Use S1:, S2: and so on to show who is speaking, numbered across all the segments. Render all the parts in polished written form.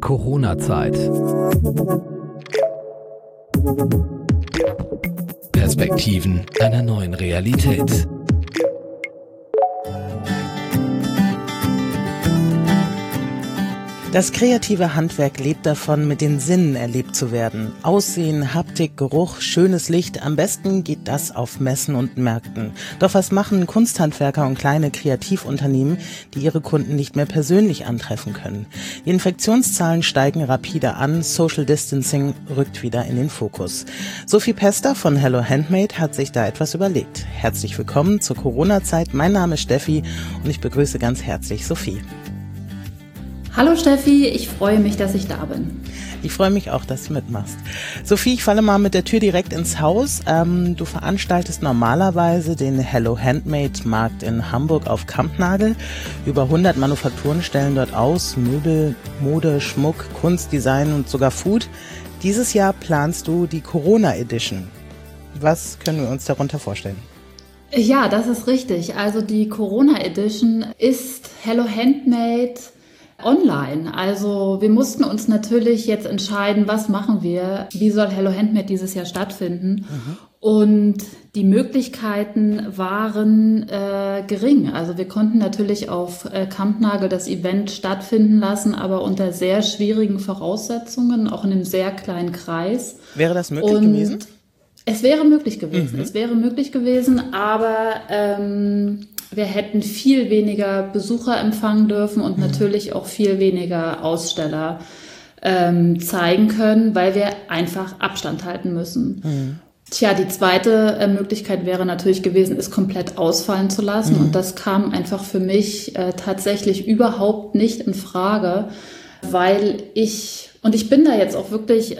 S1: Corona-Zeit. Perspektiven einer neuen Realität.
S2: Das kreative Handwerk lebt davon, mit den Sinnen erlebt zu werden. Aussehen, Haptik, Geruch, schönes Licht, am besten geht das auf Messen und Märkten. Doch was machen Kunsthandwerker und kleine Kreativunternehmen, die ihre Kunden nicht mehr persönlich antreffen können? Die Infektionszahlen steigen rapide an, Social Distancing rückt wieder in den Fokus. Sophie Pester von Hello Handmade hat sich da etwas überlegt. Herzlich willkommen zur Corona-Zeit. Mein Name ist Steffi und ich begrüße ganz herzlich Sophie.
S3: Hallo Steffi, ich freue mich, dass ich da bin.
S2: Ich freue mich auch, dass du mitmachst. Sophie, ich falle mal mit der Tür direkt ins Haus. Du veranstaltest normalerweise den Hello Handmade Markt in Hamburg auf Kampnagel. Über 100 Manufakturen stellen dort aus, Möbel, Mode, Schmuck, Kunst, Design und sogar Food. Dieses Jahr planst du die Corona Edition. Was können wir uns darunter vorstellen?
S3: Ja, das ist richtig. Also die Corona Edition ist Hello Handmade online. Also wir mussten uns natürlich jetzt entscheiden, was machen wir, wie soll Hello Handmade dieses Jahr stattfinden. Und die Möglichkeiten waren gering. Also wir konnten natürlich auf Kampnagel das Event stattfinden lassen, aber unter sehr schwierigen Voraussetzungen, auch in einem sehr kleinen Kreis.
S2: Wäre das möglich gewesen?
S3: Es wäre möglich gewesen. Es wäre möglich gewesen, aber wir hätten viel weniger Besucher empfangen dürfen und natürlich auch viel weniger Aussteller zeigen können, weil wir einfach Abstand halten müssen. Tja, die zweite Möglichkeit wäre natürlich gewesen, es komplett ausfallen zu lassen. Und das kam einfach für mich tatsächlich überhaupt nicht in Frage, weil ich bin da jetzt auch wirklich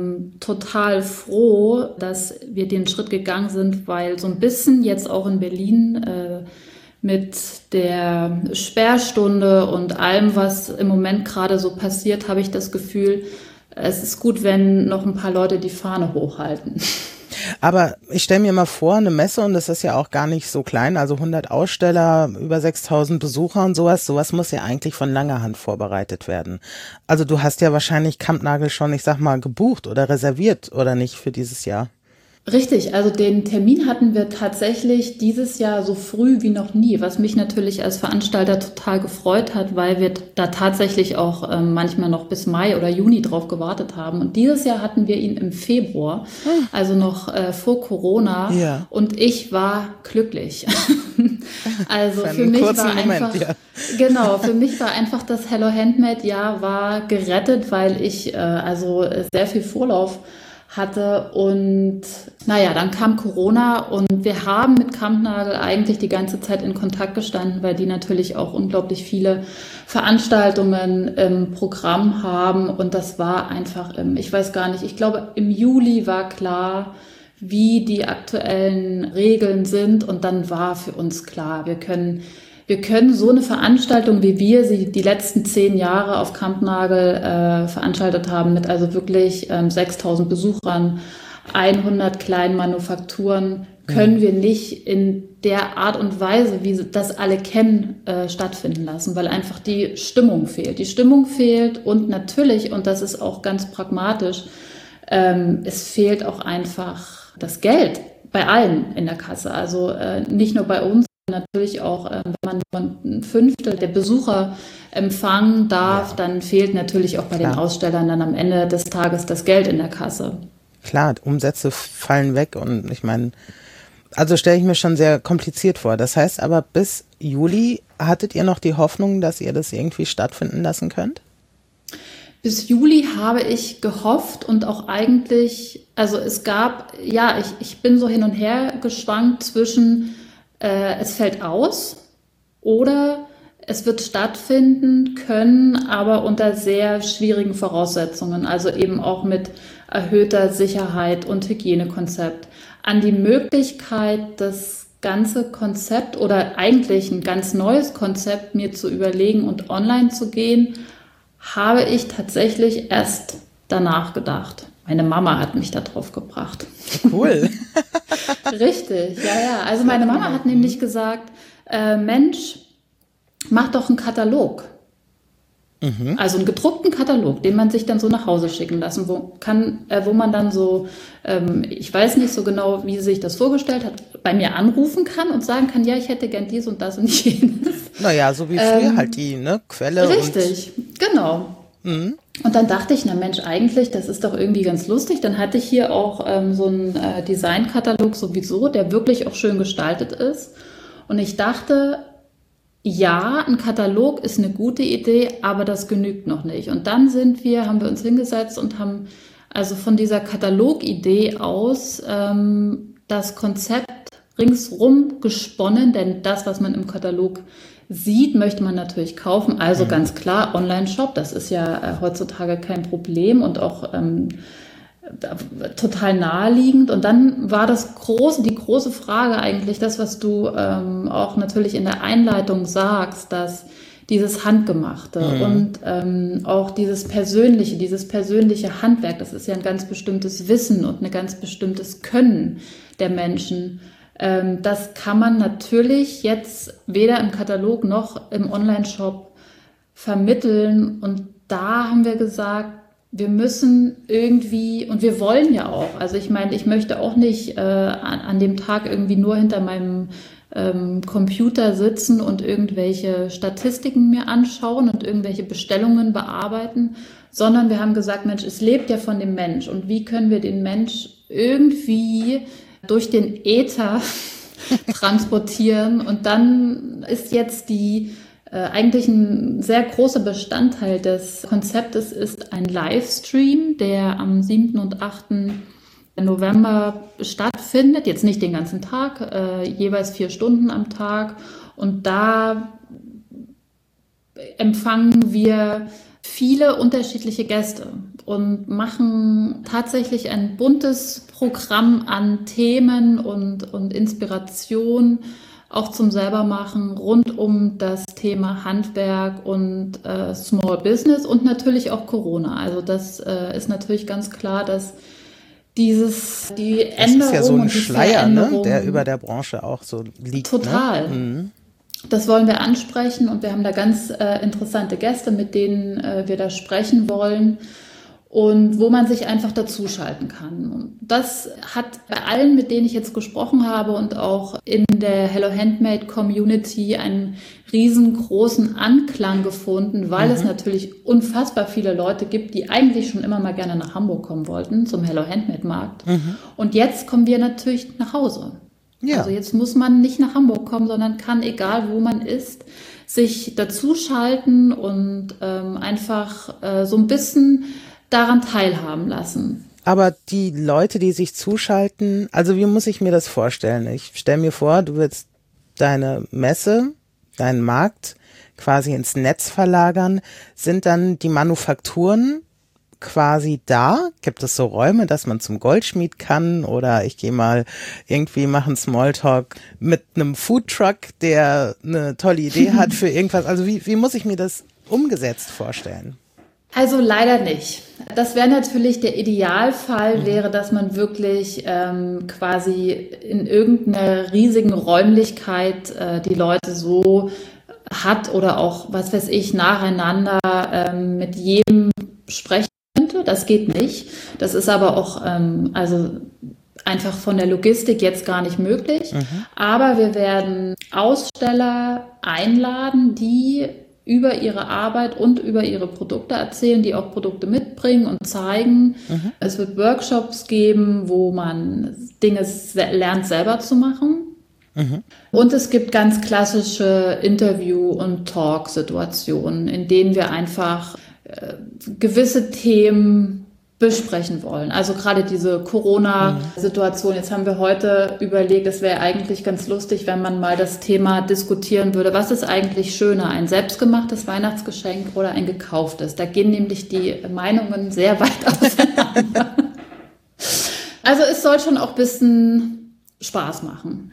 S3: total froh, dass wir den Schritt gegangen sind, weil so ein bisschen jetzt auch in Berlin mit der Sperrstunde und allem, was im Moment gerade so passiert, habe ich das Gefühl, es ist gut, wenn noch ein paar Leute die Fahne hochhalten.
S2: Aber ich stelle mir mal vor, eine Messe, und das ist ja auch gar nicht so klein, also 100 Aussteller, über 6.000 Besucher und sowas muss ja eigentlich von langer Hand vorbereitet werden. Also du hast ja wahrscheinlich Kampnagel schon, ich sag mal, gebucht oder reserviert, oder nicht, für dieses Jahr?
S3: Richtig, also den Termin hatten wir tatsächlich dieses Jahr so früh wie noch nie, was mich natürlich als Veranstalter total gefreut hat, weil wir da tatsächlich auch manchmal noch bis Mai oder Juni drauf gewartet haben. Und dieses Jahr hatten wir ihn im Februar, also noch vor Corona. Ja. Und ich war glücklich. Also für mich war einfach, genau, für mich war einfach das Hello Handmade Jahr war gerettet, weil ich also sehr viel Vorlauf hatte und naja, dann kam Corona und wir haben mit Kampnagel eigentlich die ganze Zeit in Kontakt gestanden, weil die natürlich auch unglaublich viele Veranstaltungen im Programm haben und das war einfach ich weiß gar nicht, ich glaube im Juli war klar, wie die aktuellen Regeln sind und dann war für uns klar, wir können so eine Veranstaltung, wie wir sie die letzten 10 Jahre auf Kampnagel veranstaltet haben, mit also wirklich 6.000 Besuchern, 100 kleinen Manufakturen, können wir nicht in der Art und Weise, wie das alle kennen, stattfinden lassen, weil einfach die Stimmung fehlt. Die Stimmung fehlt und natürlich, und das ist auch ganz pragmatisch, es fehlt auch einfach das Geld bei allen in der Kasse. Also nicht nur bei uns, natürlich auch, wenn man nur ein Fünftel der Besucher empfangen darf, dann fehlt natürlich auch bei den Ausstellern dann am Ende des Tages das Geld in der Kasse.
S2: Klar, Umsätze fallen weg und ich meine, also stelle ich mir schon sehr kompliziert vor. Das heißt aber, bis Juli hattet ihr noch die Hoffnung, dass ihr das irgendwie stattfinden lassen könnt?
S3: Bis Juli habe ich gehofft und auch eigentlich, also es gab, ja, ich bin so hin und her geschwankt zwischen es fällt aus oder es wird stattfinden können, aber unter sehr schwierigen Voraussetzungen, also eben auch mit erhöhter Sicherheit und Hygienekonzept. An die Möglichkeit, das ganze Konzept oder eigentlich ein ganz neues Konzept mir zu überlegen und online zu gehen, habe ich tatsächlich erst danach gedacht. Meine Mama hat mich da drauf gebracht.
S2: Cool.
S3: Richtig, ja. Also meine Mama hat nämlich gesagt, Mensch, mach doch einen Katalog. Also einen gedruckten Katalog, den man sich dann so nach Hause schicken lassen wo man dann so, ich weiß nicht so genau, wie sie sich das vorgestellt hat, bei mir anrufen kann und sagen kann, ja, ich hätte gern dies und das und jenes.
S2: Naja, so wie früher halt die Quelle.
S3: Richtig, genau. Und dann dachte ich, na Mensch, eigentlich, das ist doch irgendwie ganz lustig. Dann hatte ich hier auch so einen Designkatalog sowieso, der wirklich auch schön gestaltet ist. Und ich dachte, ja, ein Katalog ist eine gute Idee, aber das genügt noch nicht. Und dann haben wir uns hingesetzt und haben also von dieser Katalogidee aus das Konzept ringsrum gesponnen, denn das, was man im Katalog sieht, möchte man natürlich kaufen. Also ganz klar, Online-Shop, das ist ja heutzutage kein Problem und auch total naheliegend. Und dann war die große Frage eigentlich, das, was du auch natürlich in der Einleitung sagst, dass dieses Handgemachte und auch dieses persönliche Handwerk, das ist ja ein ganz bestimmtes Wissen und ein ganz bestimmtes Können der Menschen. Das kann man natürlich jetzt weder im Katalog noch im Online-Shop vermitteln. Und da haben wir gesagt, wir müssen irgendwie, und wir wollen ja auch, also ich meine, ich möchte auch nicht an dem Tag irgendwie nur hinter meinem Computer sitzen und irgendwelche Statistiken mir anschauen und irgendwelche Bestellungen bearbeiten, sondern wir haben gesagt, Mensch, es lebt ja von dem Mensch und wie können wir den Mensch irgendwie durch den Äther transportieren, und dann ist jetzt eigentlich ein sehr großer Bestandteil des Konzeptes ist ein Livestream, der am 7. und 8. November stattfindet. Jetzt nicht den ganzen Tag, jeweils 4 Stunden am Tag. Und da empfangen wir viele unterschiedliche Gäste und machen tatsächlich ein buntes Programm an Themen und Inspiration, auch zum Selbermachen rund um das Thema Handwerk und Small Business und natürlich auch Corona. Also das ist natürlich ganz klar, dass die Änderung,
S2: das ist ja so ein Schleier, ne, der über der Branche auch so liegt.
S3: Total.
S2: Ne?
S3: Das wollen wir ansprechen und wir haben da ganz interessante Gäste, mit denen wir da sprechen wollen und wo man sich einfach dazuschalten kann. Und das hat bei allen, mit denen ich jetzt gesprochen habe und auch in der Hello Handmade Community einen riesengroßen Anklang gefunden, weil es natürlich unfassbar viele Leute gibt, die eigentlich schon immer mal gerne nach Hamburg kommen wollten, zum Hello Handmade Markt. Und jetzt kommen wir natürlich nach Hause. Ja. Also jetzt muss man nicht nach Hamburg kommen, sondern kann, egal wo man ist, sich dazuschalten und einfach so ein bisschen daran teilhaben lassen.
S2: Aber die Leute, die sich zuschalten, also wie muss ich mir das vorstellen? Ich stelle mir vor, du willst deine Messe, deinen Markt quasi ins Netz verlagern. Sind dann die Manufakturen quasi da? Gibt es so Räume, dass man zum Goldschmied kann, oder ich gehe mal irgendwie machen Smalltalk mit einem Foodtruck, der eine tolle Idee hat für irgendwas? Also wie muss ich mir das umgesetzt vorstellen?
S3: Also leider nicht. Das wäre natürlich der Idealfall, wäre, dass man wirklich quasi in irgendeiner riesigen Räumlichkeit die Leute so hat oder auch, was weiß ich, nacheinander mit jedem sprechen könnte. Das geht nicht. Das ist aber auch also einfach von der Logistik jetzt gar nicht möglich. Aber wir werden Aussteller einladen, die über ihre Arbeit und über ihre Produkte erzählen, die auch Produkte mitbringen und zeigen. Es wird Workshops geben, wo man Dinge lernt, selber zu machen. Und es gibt ganz klassische Interview- und Talk-Situationen, in denen wir einfach gewisse Themen besprechen wollen. Also gerade diese Corona-Situation. Jetzt haben wir heute überlegt, es wäre eigentlich ganz lustig, wenn man mal das Thema diskutieren würde. Was ist eigentlich schöner, ein selbstgemachtes Weihnachtsgeschenk oder ein gekauftes? Da gehen nämlich die Meinungen sehr weit auseinander. Also es soll schon auch ein bisschen Spaß machen.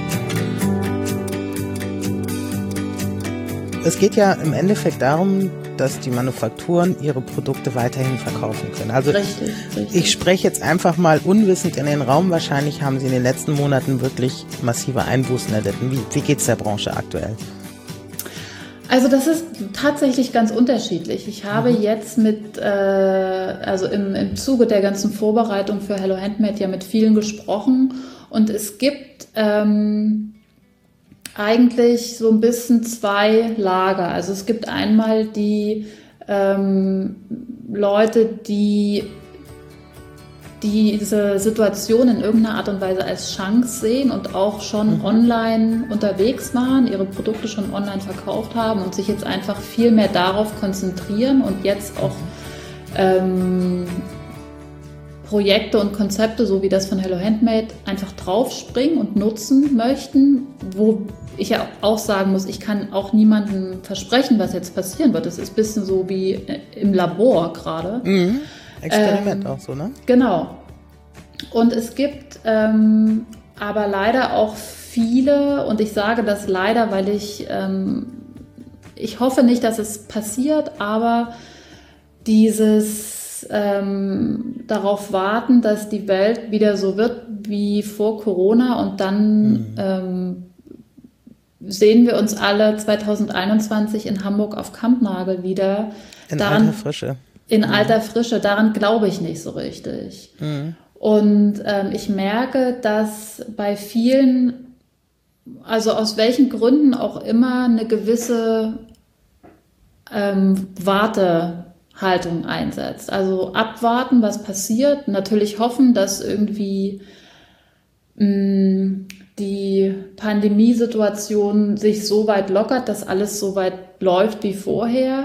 S2: Es geht ja im Endeffekt darum, dass die Manufakturen ihre Produkte weiterhin verkaufen können. Also
S3: Richtig.
S2: ich spreche jetzt einfach mal unwissend in den Raum. Wahrscheinlich haben Sie in den letzten Monaten wirklich massive Einbußen erlitten. Wie geht's der Branche aktuell?
S3: Also das ist tatsächlich ganz unterschiedlich. Ich habe jetzt also im Zuge der ganzen Vorbereitung für Hello Handmade ja mit vielen gesprochen und es gibt eigentlich so ein bisschen zwei Lager. Also es gibt einmal die Leute, die diese Situation in irgendeiner Art und Weise als Chance sehen und auch schon online unterwegs waren, ihre Produkte schon online verkauft haben und sich jetzt einfach viel mehr darauf konzentrieren und jetzt auch Projekte und Konzepte, so wie das von Hello Handmade, einfach draufspringen und nutzen möchten, wo ich ja auch sagen muss, ich kann auch niemandem versprechen, was jetzt passieren wird. Das ist ein bisschen so wie im Labor gerade.
S2: Experiment auch so, ne?
S3: Genau. Und es gibt aber leider auch viele, und ich sage das leider, weil ich hoffe nicht, dass es passiert, aber dieses darauf warten, dass die Welt wieder so wird wie vor Corona und dann sehen wir uns alle 2021 in Hamburg auf Kampnagel wieder.
S2: In alter Frische.
S3: In alter Frische, daran glaube ich nicht so richtig. Und ich merke, dass bei vielen, also aus welchen Gründen auch immer, eine gewisse Wartehaltung einsetzt. Also abwarten, was passiert, natürlich hoffen, dass irgendwie die Pandemiesituation sich so weit lockert, dass alles so weit läuft wie vorher.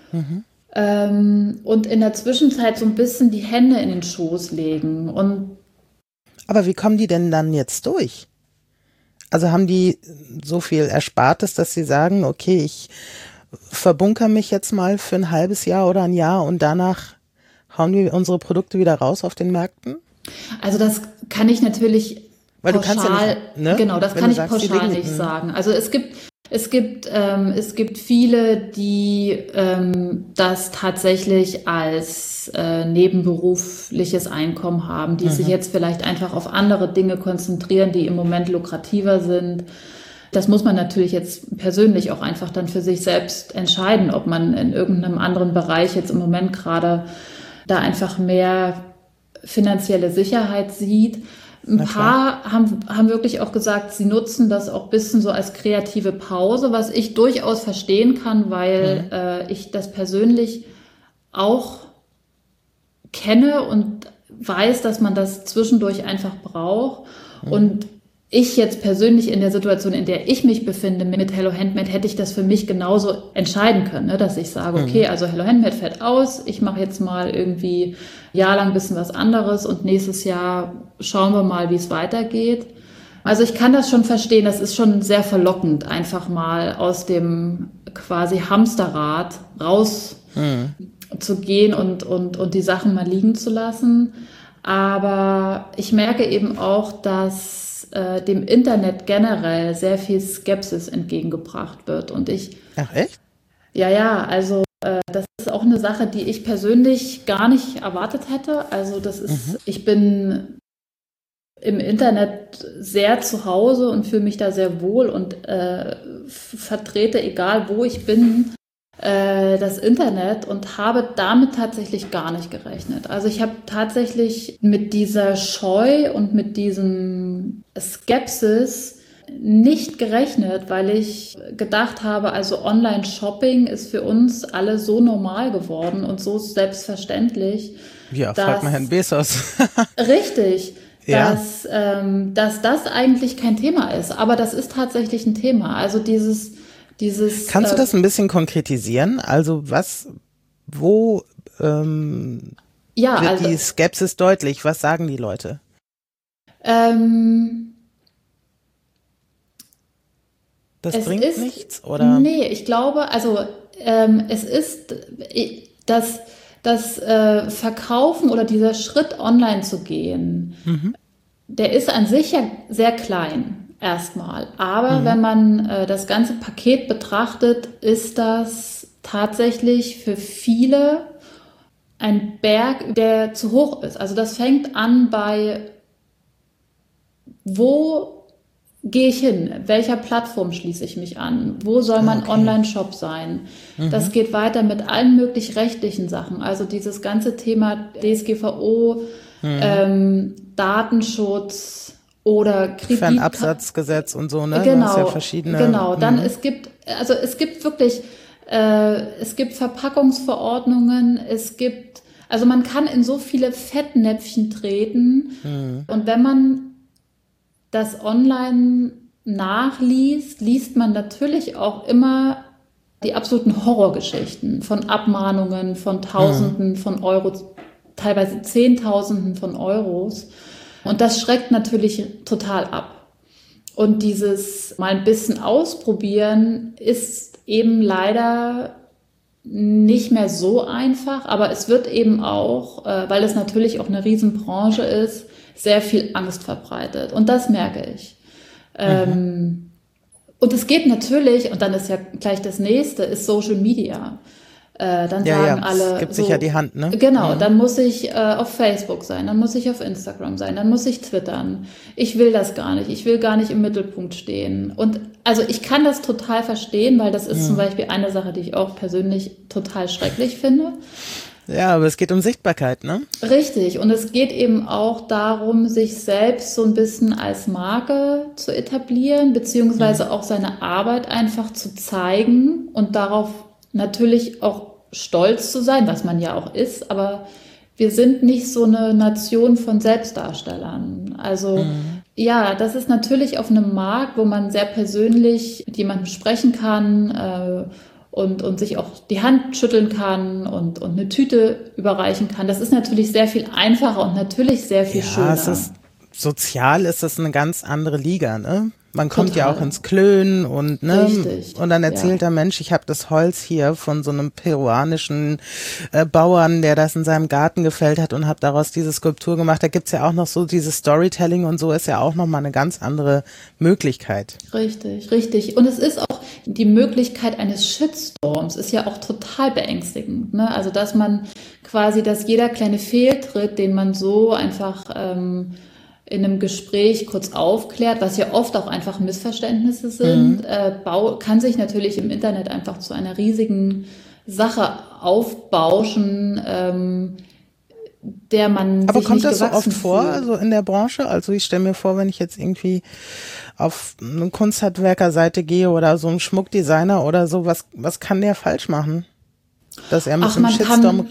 S3: Und in der Zwischenzeit so ein bisschen die Hände in den Schoß legen.
S2: Aber wie kommen die denn dann jetzt durch? Also haben die so viel Erspartes, dass sie sagen, okay, ich verbunkere mich jetzt mal für ein halbes Jahr oder ein Jahr und danach hauen wir unsere Produkte wieder raus auf den Märkten?
S3: Also das kann ich natürlich
S2: Weil
S3: pauschal,
S2: du kannst ja nicht, ne?
S3: Genau, das
S2: Wenn
S3: kann
S2: du
S3: ich
S2: sagst, die
S3: pauschal
S2: liegen-
S3: nicht sagen. Also es gibt viele, die das tatsächlich als nebenberufliches Einkommen haben, die sich jetzt vielleicht einfach auf andere Dinge konzentrieren, die im Moment lukrativer sind. Das muss man natürlich jetzt persönlich auch einfach dann für sich selbst entscheiden, ob man in irgendeinem anderen Bereich jetzt im Moment gerade da einfach mehr finanzielle Sicherheit sieht. Ein paar haben wirklich auch gesagt, sie nutzen das auch ein bisschen so als kreative Pause, was ich durchaus verstehen kann, weil ich das persönlich auch kenne und weiß, dass man das zwischendurch einfach braucht. Und ich jetzt persönlich in der Situation, in der ich mich befinde mit Hello Handmade, hätte ich das für mich genauso entscheiden können, ne? Dass ich sage, okay, also Hello Handmade fällt aus, ich mache jetzt mal irgendwie ein Jahr lang ein bisschen was anderes und nächstes Jahr schauen wir mal, wie es weitergeht. Also ich kann das schon verstehen, das ist schon sehr verlockend, einfach mal aus dem quasi Hamsterrad raus zu gehen und die Sachen mal liegen zu lassen. Aber ich merke eben auch, dass dem Internet generell sehr viel Skepsis entgegengebracht wird. Und
S2: Ach echt?
S3: Ja, also das ist auch eine Sache, die ich persönlich gar nicht erwartet hätte. Also das ist, ich bin im Internet sehr zu Hause und fühle mich da sehr wohl und vertrete, egal wo ich bin, das Internet und habe damit tatsächlich gar nicht gerechnet. Also ich habe tatsächlich mit dieser Scheu und mit diesem Skepsis nicht gerechnet, weil ich gedacht habe, also Online-Shopping ist für uns alle so normal geworden und so selbstverständlich.
S2: Ja, frag mal Herrn Bezos.
S3: Richtig.
S2: Ja.
S3: Dass das eigentlich kein Thema ist, aber das ist tatsächlich ein Thema. Also dieses
S2: Kannst du das ein bisschen konkretisieren? Also wo wird die Skepsis deutlich? Was sagen die Leute? Das bringt nichts, oder?
S3: Nee, ich glaube, also es ist das Verkaufen oder dieser Schritt online zu gehen, der ist an sich ja sehr klein. Erstmal. Aber wenn man das ganze Paket betrachtet, ist das tatsächlich für viele ein Berg, der zu hoch ist. Also das fängt an bei, wo gehe ich hin? Welcher Plattform schließe ich mich an? Wo soll mein Online-Shop sein? Das geht weiter mit allen möglich rechtlichen Sachen. Also dieses ganze Thema DSGVO, Datenschutz oder
S2: Fernabsatzgesetz und so, ne?
S3: Genau,
S2: das ist ja verschiedene.
S3: Genau. Dann es gibt wirklich, es gibt Verpackungsverordnungen, also man kann in so viele Fettnäpfchen treten. Und wenn man das online nachliest, liest man natürlich auch immer die absoluten Horrorgeschichten von Abmahnungen, von Tausenden von Euro, teilweise Zehntausenden von Euros. Und das schreckt natürlich total ab. Und dieses mal ein bisschen ausprobieren ist eben leider nicht mehr so einfach, aber es wird eben auch, weil es natürlich auch eine Riesenbranche ist, sehr viel Angst verbreitet. Und das merke ich. Und es geht natürlich, und dann ist ja gleich das nächste, ist Social Media. Dann sagen alle.
S2: Es gibt sich ja die Hand, ne?
S3: Genau, dann muss ich auf Facebook sein, dann muss ich auf Instagram sein, dann muss ich twittern. Ich will das gar nicht, ich will gar nicht im Mittelpunkt stehen. Und also ich kann das total verstehen, weil das ist zum Beispiel eine Sache, die ich auch persönlich total schrecklich finde.
S2: Ja, aber es geht um Sichtbarkeit, ne?
S3: Richtig. Und es geht eben auch darum, sich selbst so ein bisschen als Marke zu etablieren, beziehungsweise auch seine Arbeit einfach zu zeigen und darauf natürlich auch stolz zu sein, was man ja auch ist. Aber wir sind nicht so eine Nation von Selbstdarstellern. Also ja, das ist natürlich auf einem Markt, wo man sehr persönlich mit jemandem sprechen kann, und sich auch die Hand schütteln kann und eine Tüte überreichen kann. Das ist natürlich sehr viel einfacher und natürlich sehr viel schöner.
S2: Sozial ist das eine ganz andere Liga, ne? Man kommt ja auch ins Klönen und
S3: Richtig,
S2: und dann erzählt der Mensch, ich habe das Holz hier von so einem peruanischen Bauern, der das in seinem Garten gefällt hat und hat daraus diese Skulptur gemacht. Da gibt's ja auch noch so dieses Storytelling und so ist ja auch nochmal eine ganz andere Möglichkeit.
S3: Richtig, richtig. Und es ist auch die Möglichkeit eines Shitstorms ist ja auch total beängstigend, ne? Also dass jeder kleine Fehltritt, den man so einfach in einem Gespräch kurz aufklärt, was ja oft auch einfach Missverständnisse sind, kann sich natürlich im Internet einfach zu einer riesigen Sache aufbauschen, der man
S2: Aber
S3: sich
S2: kommt
S3: nicht
S2: das so
S3: gewachsen
S2: oft vor,
S3: fühlt.
S2: also in der Branche? Also ich stelle mir vor, wenn ich jetzt irgendwie auf eine Kunsthandwerkerseite gehe oder so ein Schmuckdesigner oder so, was kann der falsch machen? Dass er mit einem Shitstorm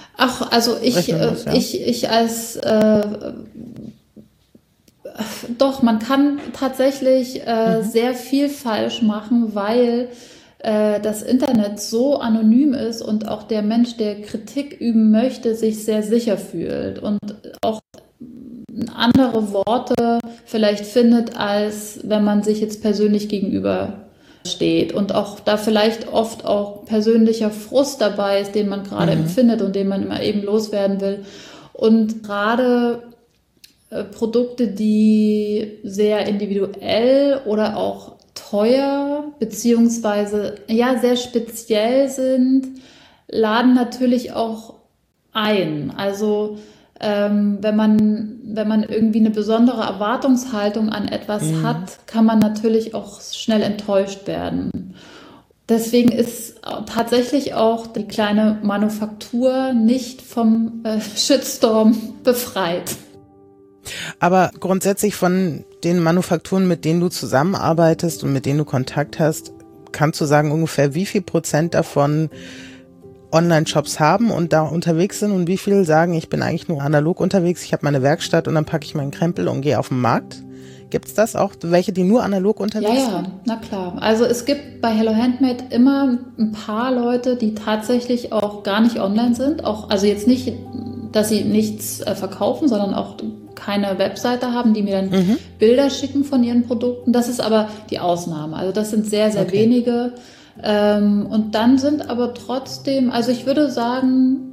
S3: man kann tatsächlich sehr viel falsch machen, weil das Internet so anonym ist und auch der Mensch, der Kritik üben möchte, sich sehr sicher fühlt und auch andere Worte vielleicht findet, als wenn man sich jetzt persönlich gegenüber steht und auch da vielleicht oft auch persönlicher Frust dabei ist, den man gerade empfindet und den man immer eben loswerden will. Und gerade Produkte, die sehr individuell oder auch teuer beziehungsweise sehr speziell sind, laden natürlich auch ein. Also wenn man irgendwie eine besondere Erwartungshaltung an etwas hat, kann man natürlich auch schnell enttäuscht werden. Deswegen ist tatsächlich auch die kleine Manufaktur nicht vom Shitstorm befreit.
S2: Aber grundsätzlich von den Manufakturen, mit denen du zusammenarbeitest und mit denen du Kontakt hast, kannst du sagen ungefähr, wie viel Prozent davon Online-Shops haben und da unterwegs sind und wie viel sagen, ich bin eigentlich nur analog unterwegs, ich habe meine Werkstatt und dann packe ich meinen Krempel und gehe auf den Markt? Gibt es das auch, welche, die nur analog unterwegs sind?
S3: Ja, na klar. Also es gibt bei Hello Handmade immer ein paar Leute, die tatsächlich auch gar nicht online sind. Auch, also jetzt nicht, dass sie nichts verkaufen, sondern auch keine Webseite haben, die mir dann Bilder schicken von ihren Produkten. Das ist aber die Ausnahme. Also das sind sehr, sehr wenige. Und dann sind aber trotzdem, also ich würde sagen,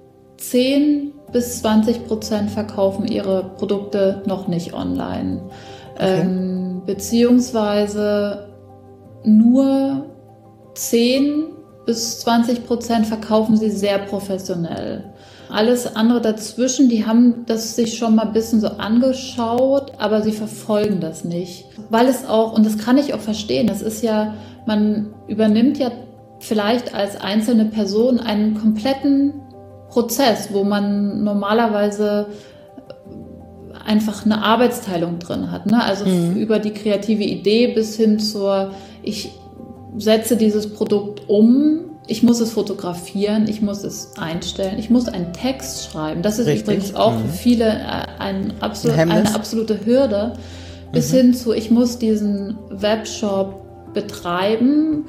S3: 10-20% verkaufen ihre Produkte noch nicht online. Beziehungsweise nur 10 bis 20% verkaufen sie sehr professionell. Alles andere dazwischen, die haben das sich schon mal ein bisschen so angeschaut, aber sie verfolgen das nicht. Weil es auch, und das kann ich auch verstehen, das ist ja, man übernimmt ja vielleicht als einzelne Person einen kompletten Prozess, wo man normalerweise einfach eine Arbeitsteilung drin hat, ne? Also über die kreative Idee bis hin zur, ich setze dieses Produkt um, ich muss es fotografieren, ich muss es einstellen, ich muss einen Text schreiben. Das ist übrigens auch für viele eine absolute Hürde, bis hin zu, ich muss diesen Webshop betreiben,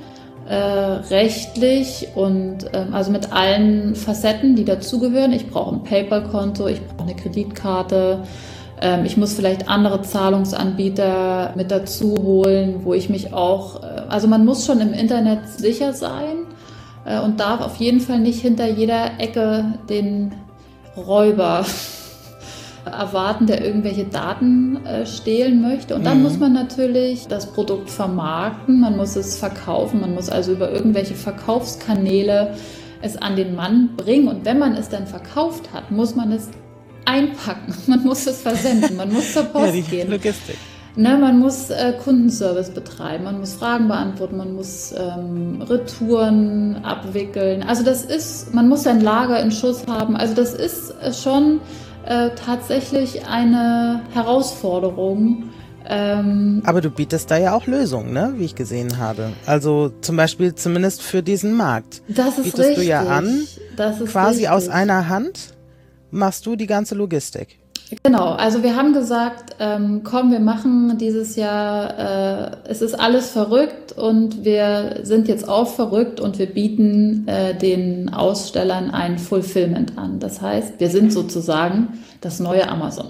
S3: rechtlich und also mit allen Facetten, die dazugehören. Ich brauche ein PayPal-Konto, ich brauche eine Kreditkarte, ich muss vielleicht andere Zahlungsanbieter mit dazu holen, wo ich mich auch, also man muss schon im Internet sicher sein und darf auf jeden Fall nicht hinter jeder Ecke den Räuber erwarten, der irgendwelche Daten stehlen möchte. Und dann muss man natürlich das Produkt vermarkten, man muss es verkaufen, man muss also über irgendwelche Verkaufskanäle es an den Mann bringen. Und wenn man es dann verkauft hat, muss man es einpacken, man muss es versenden, man muss zur Post gehen.
S2: Logistik.
S3: Ne, man muss Kundenservice betreiben, man muss Fragen beantworten, man muss Retouren abwickeln. Also das ist, man muss sein Lager in Schuss haben. Also das ist schon tatsächlich eine Herausforderung.
S2: Aber du bietest da ja auch Lösungen, ne? Wie ich gesehen habe. Also zum Beispiel zumindest für diesen Markt.
S3: Das ist
S2: bietest
S3: richtig.
S2: Du ja an,
S3: das ist
S2: quasi
S3: richtig.
S2: Aus einer Hand machst du die ganze Logistik.
S3: Genau, also wir haben gesagt, komm, wir machen dieses Jahr, es ist alles verrückt und wir sind jetzt auch verrückt und wir bieten den Ausstellern ein Fulfillment an. Das heißt, wir sind sozusagen das neue Amazon.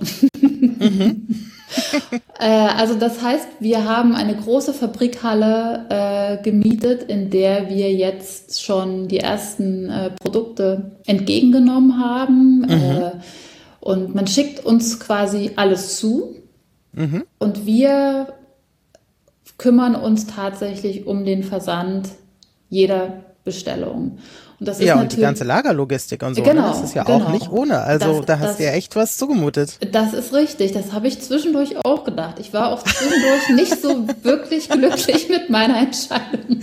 S3: Also das heißt, wir haben eine große Fabrikhalle gemietet, in der wir jetzt schon die ersten Produkte entgegengenommen haben. Und man schickt uns quasi alles zu und wir kümmern uns tatsächlich um den Versand jeder Bestellung. Und das ist
S2: ja, und die ganze Lagerlogistik und so,
S3: genau,
S2: ne? Das ist ja auch nicht ohne. Also da hast du ja echt was zugemutet.
S3: Das ist richtig, das habe ich zwischendurch auch gedacht. Ich war auch zwischendurch nicht so wirklich glücklich mit meiner Entscheidung.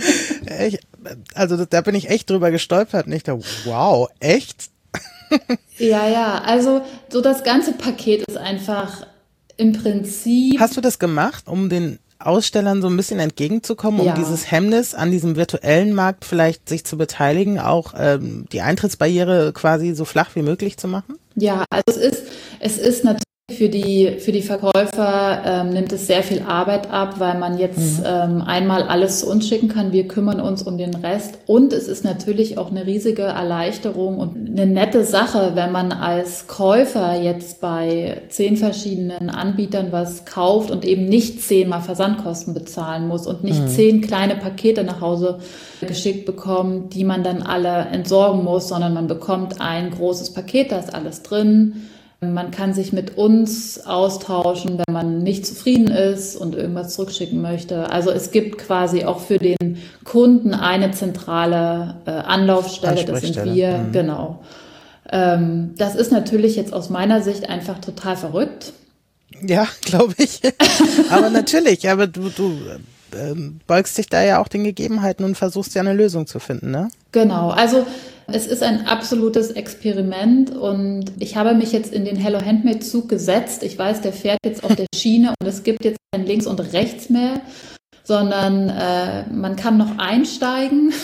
S2: Also da bin ich echt drüber gestolpert und ich dachte, wow, echt?
S3: Ja, also so das ganze Paket ist einfach im Prinzip...
S2: Hast du das gemacht, um den Ausstellern so ein bisschen entgegenzukommen, um dieses Hemmnis an diesem virtuellen Markt vielleicht sich zu beteiligen, auch die Eintrittsbarriere quasi so flach wie möglich zu machen?
S3: Ja, also es ist natürlich für die Verkäufer nimmt es sehr viel Arbeit ab, weil man jetzt einmal alles zu uns schicken kann. Wir kümmern uns um den Rest. Und es ist natürlich auch eine riesige Erleichterung und eine nette Sache, wenn man als Käufer jetzt bei 10 verschiedenen Anbietern was kauft und eben nicht 10-mal Versandkosten bezahlen muss und nicht 10 kleine Pakete nach Hause geschickt bekommt, die man dann alle entsorgen muss, sondern man bekommt ein großes Paket, da ist alles drin. Man kann sich mit uns austauschen, wenn man nicht zufrieden ist und irgendwas zurückschicken möchte. Also es gibt quasi auch für den Kunden eine zentrale Anlaufstelle, das sind wir, genau. Das ist natürlich jetzt aus meiner Sicht einfach total verrückt.
S2: Ja, glaube ich. Aber natürlich, aber du beugst dich da ja auch den Gegebenheiten und versuchst ja eine Lösung zu finden, ne?
S3: Genau, also es ist ein absolutes Experiment und ich habe mich jetzt in den Hello Handmade Zug gesetzt. Ich weiß, der fährt jetzt auf der Schiene und es gibt jetzt kein Links und Rechts mehr, sondern man kann noch einsteigen.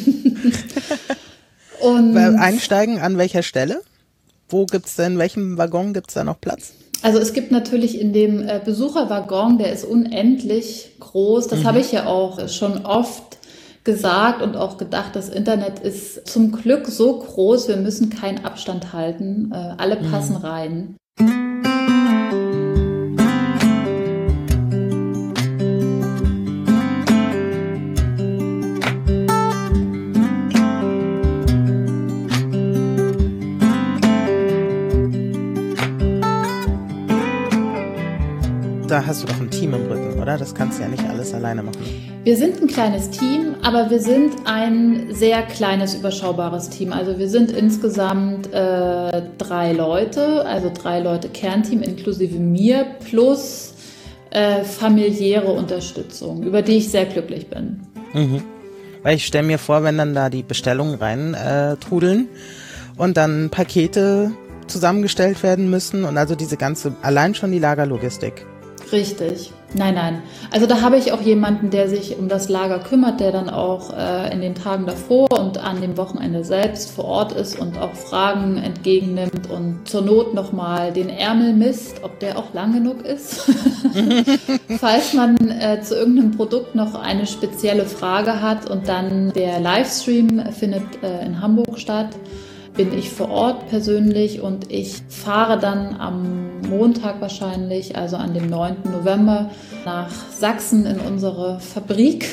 S3: Und
S2: einsteigen an welcher Stelle? Wo gibt's denn, in welchem Waggon gibt's da noch Platz?
S3: Also es gibt natürlich in dem Besucherwaggon, der ist unendlich groß. Das habe ich ja auch schon oft gesagt und auch gedacht, das Internet ist zum Glück so groß, wir müssen keinen Abstand halten. Alle passen rein.
S2: da hast du doch ein Team im Rücken, oder? Das kannst du ja nicht alles alleine machen.
S3: Wir sind ein kleines Team, aber wir sind ein sehr kleines, überschaubares Team. Also wir sind insgesamt 3 Leute, also 3 Leute Kernteam inklusive mir, plus familiäre Unterstützung, über die ich sehr glücklich bin.
S2: Mhm. Weil ich stelle mir vor, wenn dann da die Bestellungen rein trudeln und dann Pakete zusammengestellt werden müssen und also diese ganze, allein schon die Lagerlogistik.
S3: Richtig. Nein. Also da habe ich auch jemanden, der sich um das Lager kümmert, der dann auch in den Tagen davor und an dem Wochenende selbst vor Ort ist und auch Fragen entgegennimmt und zur Not nochmal den Ärmel misst, ob der auch lang genug ist. Falls man zu irgendeinem Produkt noch eine spezielle Frage hat und dann der Livestream findet in Hamburg statt, bin ich vor Ort persönlich und ich fahre dann am Montag wahrscheinlich, also an dem 9. November, nach Sachsen in unsere Fabrik,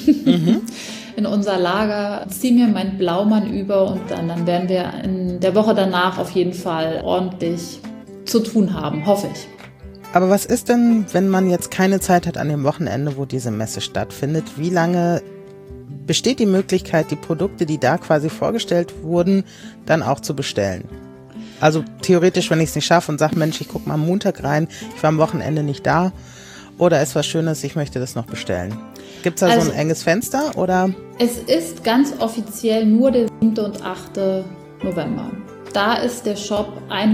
S3: in unser Lager, ziehe mir meinen Blaumann über und dann werden wir in der Woche danach auf jeden Fall ordentlich zu tun haben, hoffe ich.
S2: Aber was ist denn, wenn man jetzt keine Zeit hat an dem Wochenende, wo diese Messe stattfindet? Wie lange besteht die Möglichkeit, die Produkte, die da quasi vorgestellt wurden, dann auch zu bestellen? Also theoretisch, wenn ich es nicht schaffe und sage, Mensch, ich gucke mal am Montag rein, ich war am Wochenende nicht da oder ist was Schönes, ich möchte das noch bestellen. Gibt es da so ein enges Fenster? Oder?
S3: Es ist ganz offiziell nur der 7. und 8. November. Da ist der Shop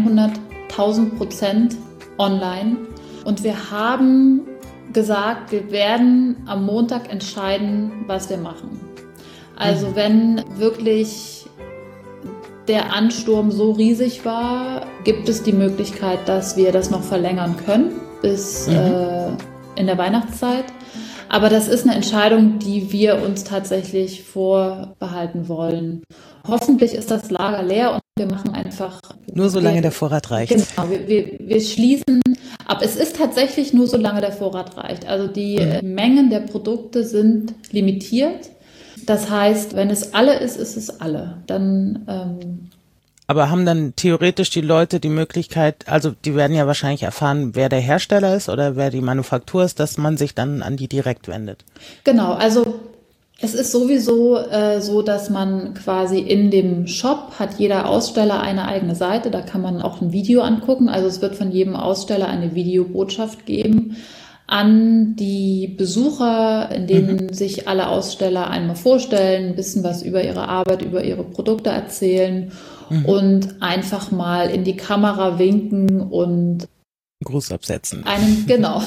S3: 100.000% online und wir haben gesagt, wir werden am Montag entscheiden, was wir machen. Also wenn wirklich der Ansturm so riesig war, gibt es die Möglichkeit, dass wir das noch verlängern können bis in der Weihnachtszeit. Aber das ist eine Entscheidung, die wir uns tatsächlich vorbehalten wollen. Hoffentlich ist das Lager leer und wir machen einfach...
S2: Nur solange der Vorrat reicht.
S3: Genau, wir schließen ab. Es ist tatsächlich nur solange der Vorrat reicht. Also die Mengen der Produkte sind limitiert. Das heißt, wenn es alle ist, ist es alle. Dann...
S2: Aber haben dann theoretisch die Leute die Möglichkeit, also die werden ja wahrscheinlich erfahren, wer der Hersteller ist oder wer die Manufaktur ist, dass man sich dann an die direkt wendet?
S3: Genau, also es ist sowieso so, dass man quasi in dem Shop hat jeder Aussteller eine eigene Seite, da kann man auch ein Video angucken. Also es wird von jedem Aussteller eine Videobotschaft geben an die Besucher, in denen sich alle Aussteller einmal vorstellen, ein bisschen was über ihre Arbeit, über ihre Produkte erzählen und einfach mal in die Kamera winken und
S2: Gruß absetzen.
S3: Genau.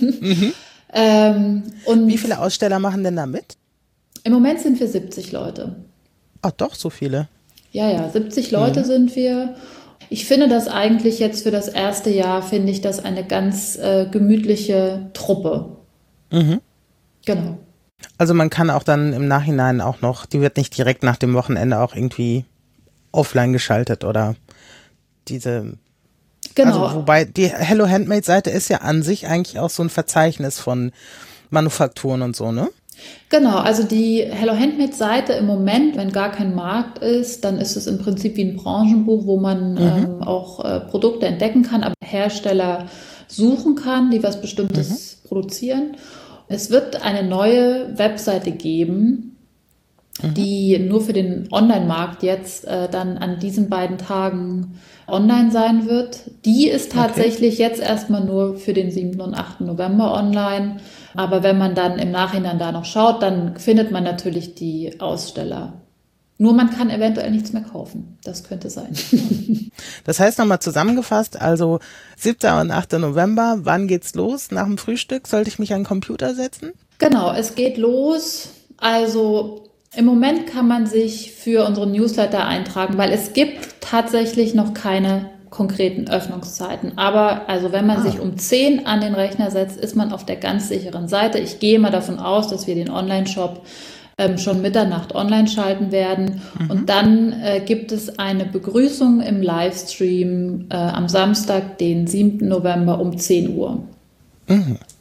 S2: Und wie viele Aussteller machen denn da mit?
S3: Im Moment sind wir 70 Leute.
S2: Ach doch, so viele.
S3: Ja, 70 Leute sind wir. Ich finde das eigentlich jetzt für das erste Jahr, finde ich das eine ganz gemütliche Truppe. Genau.
S2: Also man kann auch dann im Nachhinein auch noch, die wird nicht direkt nach dem Wochenende auch irgendwie offline geschaltet oder diese...
S3: Genau.
S2: Also wobei die Hello Handmade Seite ist ja an sich eigentlich auch so ein Verzeichnis von Manufakturen und so, ne?
S3: Genau, also die Hello Handmade Seite im Moment, wenn gar kein Markt ist, dann ist es im Prinzip wie ein Branchenbuch, wo man auch Produkte entdecken kann, aber Hersteller suchen kann, die was Bestimmtes produzieren. Es wird eine neue Webseite geben, die nur für den Online-Markt jetzt dann an diesen beiden Tagen online sein wird. Die ist tatsächlich jetzt erstmal nur für den 7. und 8. November online. Aber wenn man dann im Nachhinein da noch schaut, dann findet man natürlich die Aussteller. Nur man kann eventuell nichts mehr kaufen. Das könnte sein.
S2: Das heißt nochmal zusammengefasst, also 7. und 8. November, wann geht's los? Nach dem Frühstück sollte ich mich an den Computer setzen?
S3: Genau, es geht los. Also im Moment kann man sich für unseren Newsletter eintragen, weil es gibt tatsächlich noch keine konkreten Öffnungszeiten. Aber also wenn man sich um 10 an den Rechner setzt, ist man auf der ganz sicheren Seite. Ich gehe mal davon aus, dass wir den Online-Shop schon Mitternacht online schalten werden. Und dann gibt es eine Begrüßung im Livestream am Samstag, den 7. November um 10 Uhr.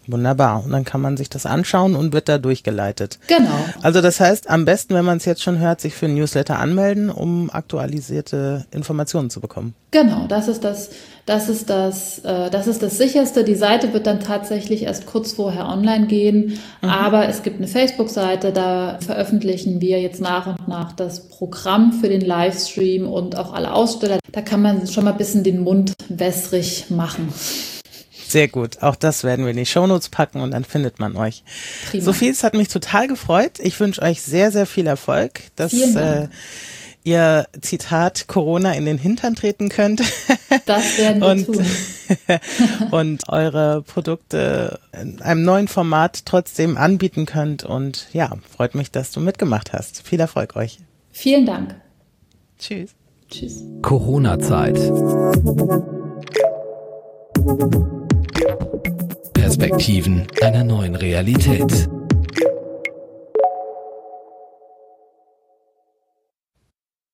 S2: Wunderbar. Und dann kann man sich das anschauen und wird da durchgeleitet.
S3: Genau.
S2: Also das heißt, am besten, wenn man es jetzt schon hört, sich für ein Newsletter anmelden, um aktualisierte Informationen zu bekommen.
S3: Genau, das ist das Sicherste. Die Seite wird dann tatsächlich erst kurz vorher online gehen, aber es gibt eine Facebook-Seite, da veröffentlichen wir jetzt nach und nach das Programm für den Livestream und auch alle Aussteller. Da kann man schon mal ein bisschen den Mund wässrig machen.
S2: Sehr gut. Auch das werden wir in die Shownotes packen und dann findet man euch.
S3: Prima.
S2: Sophie, es hat mich total gefreut. Ich wünsche euch sehr, sehr viel Erfolg, dass ihr, Zitat, Corona in den Hintern treten könnt.
S3: Das werden wir tun.
S2: Und eure Produkte in einem neuen Format trotzdem anbieten könnt. Und ja, freut mich, dass du mitgemacht hast. Viel Erfolg euch.
S3: Vielen Dank.
S2: Tschüss.
S3: Tschüss.
S1: Corona-Zeit. Perspektiven einer neuen Realität.